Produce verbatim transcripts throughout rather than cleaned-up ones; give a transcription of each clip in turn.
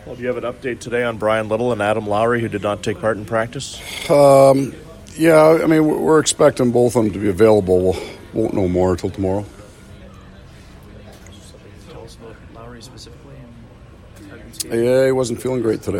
Well, do you have an update today on Brian Little and Adam Lowry, who did not take part in practice? Um, yeah, I mean, we're expecting both of them to be available. We'll, won't know more until tomorrow. Something you can tell us about Lowry specifically? And yeah, he wasn't feeling great today.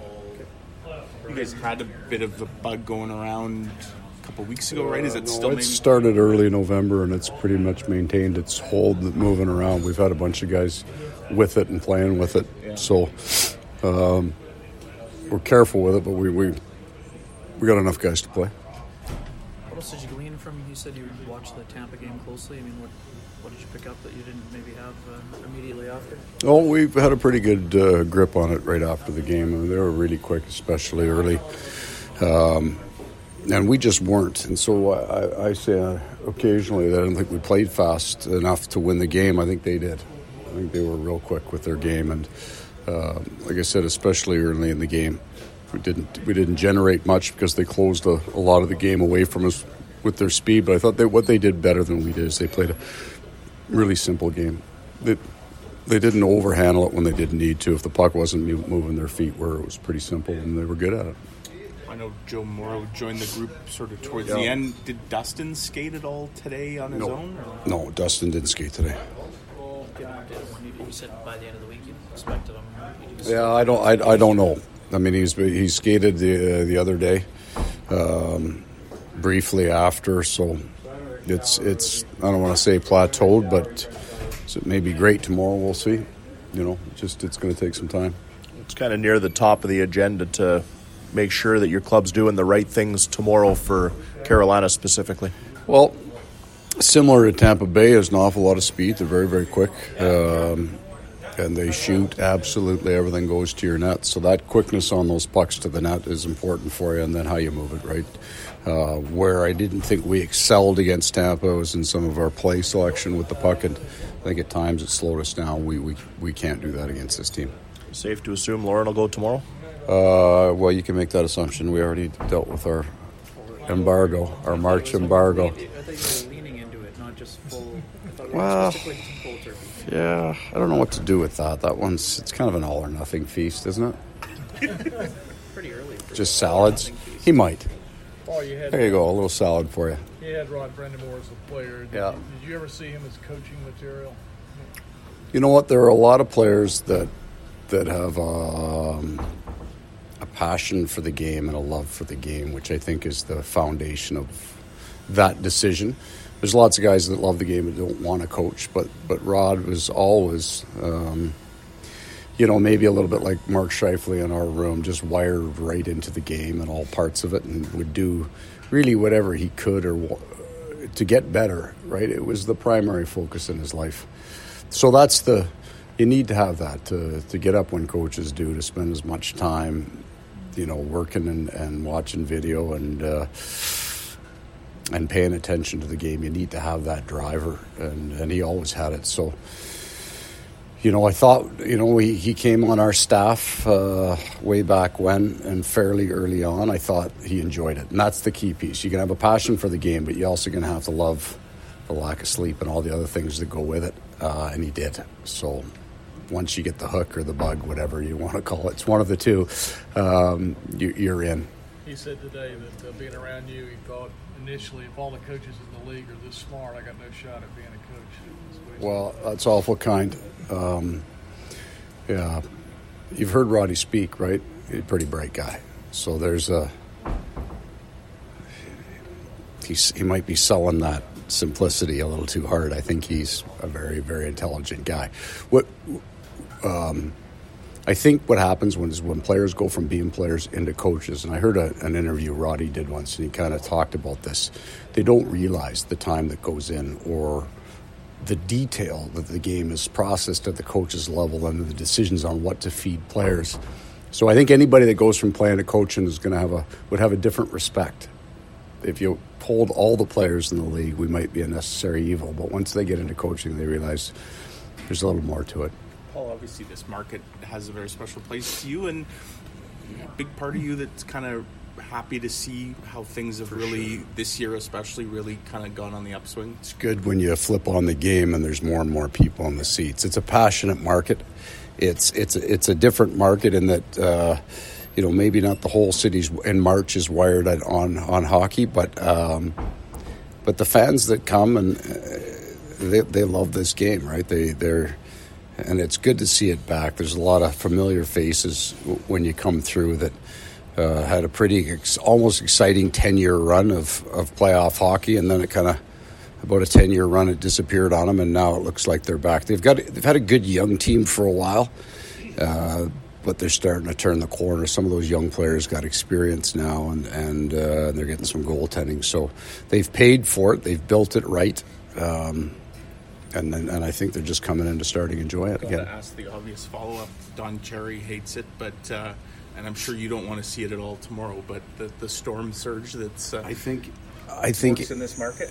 You guys had a bit of a bug going around a couple weeks ago, right? Is it Uh, still? no, it maybe? started early November, and it's pretty much maintained its hold, moving around. We've had a bunch of guys with it and playing with it, Yeah. so um, we're careful with it, but we, we we got enough guys to play. what else did you glean from? You said you watched the Tampa game closely. I mean, what what did you pick up that you didn't maybe have uh, immediately after? Oh, we've had a pretty good uh, grip on it right after the game. I mean, they were really quick, especially early. Um, and we just weren't. And so I, I say uh, occasionally that I don't think we played fast enough to win the game. I think they did. I think they were real quick with their game. And uh, like I said, especially early in the game, we didn't we didn't generate much because they closed a, a lot of the game away from us with their speed. But I thought that what they did better than we did is they played a really simple game. They, they didn't overhandle it when they didn't need to. If the puck wasn't moving their feet, where it was pretty simple, and they were good at it. I know Joe Morrow joined the group sort of towards Yeah. the end. Did Dustin skate at all today on his No. own? Or? No, Dustin didn't skate today. Did, did, you said by the end of the week you expected him. You Yeah, I don't. I, I don't know. I mean, he's he skated the uh, the other day, um, briefly after. So it's it's. I don't want to say plateaued, but it may be great tomorrow. We'll see. You know, just it's going to take some time. It's kind of near the top of the agenda to make sure that your club's doing the right things tomorrow for Carolina specifically. Well, similar to Tampa Bay, there's an awful lot of speed. They're very, very quick. Um, and they shoot absolutely everything goes to your net. So that quickness on those pucks to the net is important for you, and then how you move it, right? Uh, where I didn't think we excelled against Tampa was in some of our play selection with the puck, and I think at times it slowed us down. We we, we can't do that against this team. Safe to assume Lauren will go tomorrow? Uh, well, you can make that assumption. We already dealt with our embargo, our March embargo. I thought you were leaning into it, not just full. I thought you were Well, specifically full turkey. Yeah, I don't know what to do with that. That one's, it's kind of an all or nothing feast, isn't it? Pretty early. For Just salads. He might. Oh, you had There you go, a little salad for you. you had Rod Brendamore as a player. Did, Yeah. you, did you ever see him as coaching material? You know what? There are a lot of players that that have um, a passion for the game and a love for the game, which I think is the foundation of that decision. There's lots of guys that love the game and don't want to coach, but but Rod was always, um, you know, maybe a little bit like Mark Scheifele in our room, just wired right into the game and all parts of it, and would do really whatever he could or to get better. Right? It was the primary focus in his life. So that's the, you need to have that to, to get up when coaches do, to spend as much time, you know, working and, and watching video and uh, and paying attention to the game. You need to have that driver, and, and he always had it. So, you know, I thought, you know, he, he came on our staff uh, way back when and fairly early on. I thought he enjoyed it, and that's the key piece. You can have a passion for the game, but you're also going to have to love the lack of sleep and all the other things that go with it, uh, and he did. So once you get the hook or the bug, whatever you want to call it, it's one of the two, um, you, you're in. He said today that uh, being around you, he thought initially if all the coaches in the league are this smart, I got no shot at being a coach. That's what he Well, that's awful kind. Um, yeah, you've heard Roddy speak, right? He's a pretty bright guy. So there's a, he's, he might be selling that simplicity a little too hard. I think he's a very, very intelligent guy. What um, I think what happens when is when players go from being players into coaches, and I heard a, an interview Roddy did once, and he kind of talked about this. They don't realize the time that goes in, or the detail that the game is processed at the coach's level, and the decisions on what to feed players. So I think anybody that goes from playing to coaching is going to have a would have a different respect. If you polled all the players in the league, we might be a necessary evil. But once they get into coaching, they realize there's a little more to it. Paul, obviously this market has a very special place to you, and a big part of you that's kind of happy to see how things have really, this year especially, really kind of gone on the upswing. It's good when you flip on the game and there's more and more people in the seats. It's a passionate market, it's it's it's a different market in that uh, you know maybe not the whole city's in March is wired on on hockey, but um, but the fans that come and uh, they they love this game, right? They they're and it's good to see it back. There's a lot of familiar faces when you come through that uh, had a pretty ex- almost exciting ten-year run of, of playoff hockey, and then it kind of about a ten-year run it disappeared on them, and now it looks like they're back. They've got they've had a good young team for a while, uh, but they're starting to turn the corner. Some of those young players got experience now, and and uh, they're getting some goaltending. So they've paid for it. They've built it right. Um, And, and and I think they're just coming in to starting enjoying it I'm again. going to ask the obvious follow-up. Don Cherry hates it, but uh, and I'm sure you don't want to see it at all tomorrow. But the, the storm surge that's uh, I think, I think, works in this market.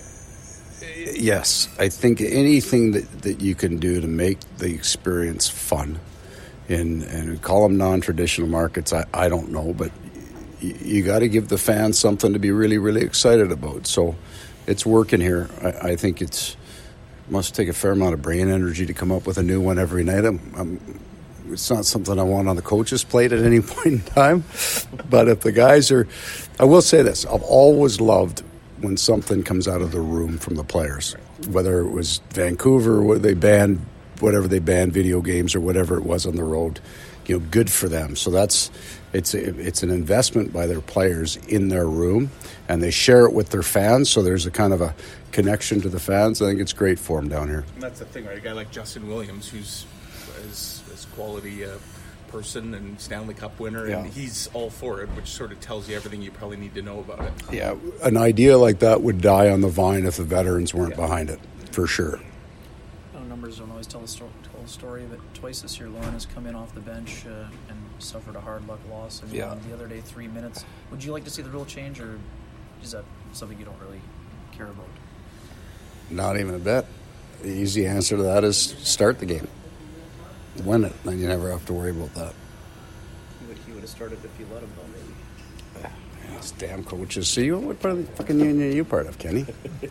yes, I think anything that, that you can do to make the experience fun, and and we call them non-traditional markets. I, I don't know, but you, you got to give the fans something to be really really excited about. So it's working here. I, I think it's. Must take a fair amount of brain energy to come up with a new one every night. I'm, I'm, it's not something I want on the coach's plate at any point in time. But if the guys are... I will say this. I've always loved when something comes out of the room from the players. Whether it was Vancouver, where they banned whatever they banned, video games or whatever it was on the road. You know, good for them. So that's... It's a, it's an investment by their players in their room, and they share it with their fans, so there's a kind of a connection to the fans. I think it's great for them down here. And that's the thing, right? A guy like Justin Williams, who's as, as quality uh, person and Stanley Cup winner, Yeah. and he's all for it, which sort of tells you everything you probably need to know about it. Yeah, an idea like that would die on the vine if the veterans weren't Yeah. behind it, for sure. I know numbers don't always tell the, sto- tell the story, but twice this year, Lauren has come in off the bench uh, and suffered a hard luck loss. And Yeah. um, the other day, three minutes. Would you like to see the rule change, or is that something you don't really care about? Not even a bit. The easy answer to that is start the game. Win it, then you never have to worry about that. He would, he would have started if you let him, though, maybe. These damn coaches. See, you what part of the fucking union are you part of, Kenny?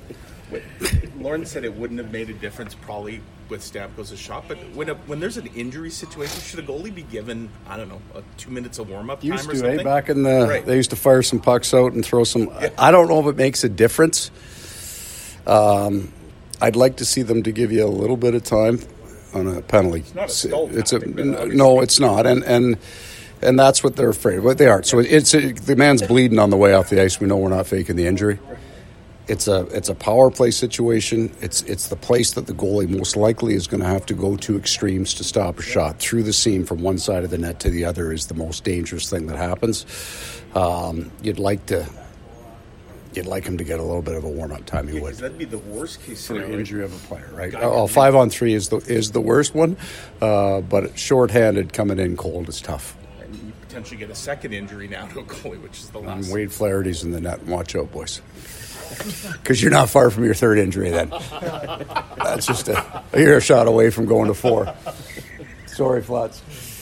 Lauren said it wouldn't have made a difference probably with Stamkos' shot, but when a, when there's an injury situation, should a goalie be given, I don't know, a two minutes of warm-up time Used or to, something? eh? Back in the, Right. they used to fire some pucks out and throw some. I don't know if it makes a difference. Um, I'd like to see them to give you a little bit of time on a penalty. It's not a stall It's a tactic, but n- obviously- no, it's not, and and and that's what they're afraid of. What they are. So it's a, the man's bleeding on the way off the ice. We know we're not faking the injury. It's a it's a power play situation. It's it's the place that the goalie most likely is going to have to go to extremes to stop a shot. Through the seam from one side of the net to the other is the most dangerous thing that happens. Um, you'd like to you'd like him to get a little bit of a warm up time. He would. Because that'd be the worst case For the scenario. injury of a player, right? Guy Oh, can- five on three is the is the worst one, uh, but short-handed coming in cold is tough. And you potentially get a second injury now to a goalie, which is the And last. Wade Flaherty's in the net, and watch out, boys, because you're not far from your third injury. Then that's just a you're a shot away from going to four. Sorry, Flats.